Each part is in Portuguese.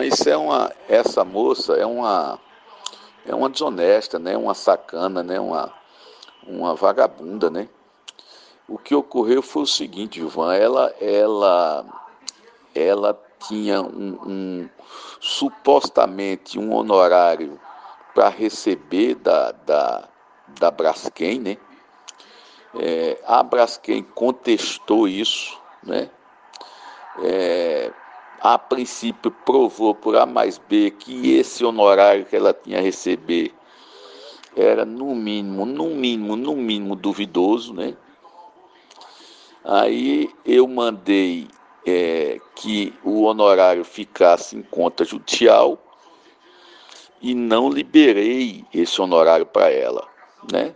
Ivan, essa moça é uma desonesta, né? Uma sacana, né? Uma vagabunda, né? O que ocorreu foi o seguinte, Ivan, ela tinha supostamente um honorário para receber da Braskem, né? A Braskem contestou isso, né? A princípio provou por A mais B que esse honorário que ela tinha a receber era no mínimo duvidoso, né? Aí eu mandei que o honorário ficasse em conta judicial e não liberei esse honorário para ela, né?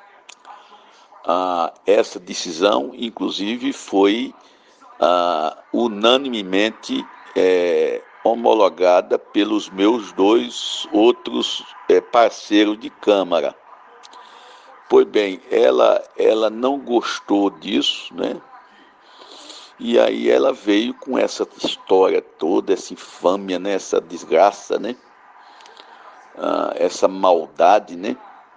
Essa decisão, inclusive, foi unanimemente homologada pelos meus dois outros parceiros de Câmara. Pois bem, ela não gostou disso, né? E aí ela veio com essa história toda, essa infâmia, né? Essa desgraça, né? Essa maldade, né?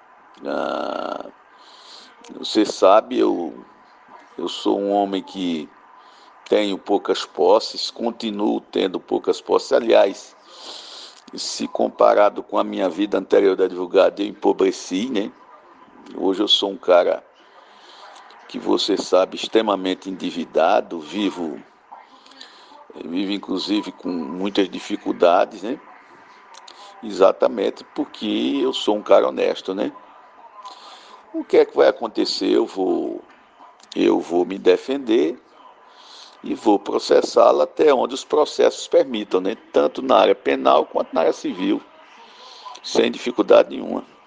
Você sabe, eu sou um homem que tenho poucas posses, continuo tendo poucas posses. Aliás, se comparado com a minha vida anterior de advogado, eu empobreci, né? Hoje eu sou um cara que você sabe, extremamente endividado, vivo inclusive com muitas dificuldades, né? Exatamente porque eu sou um cara honesto, né? O que é que vai acontecer? Eu vou me defender e vou processá-la até onde os processos permitam, né? Tanto na área penal quanto na área civil, sem dificuldade nenhuma.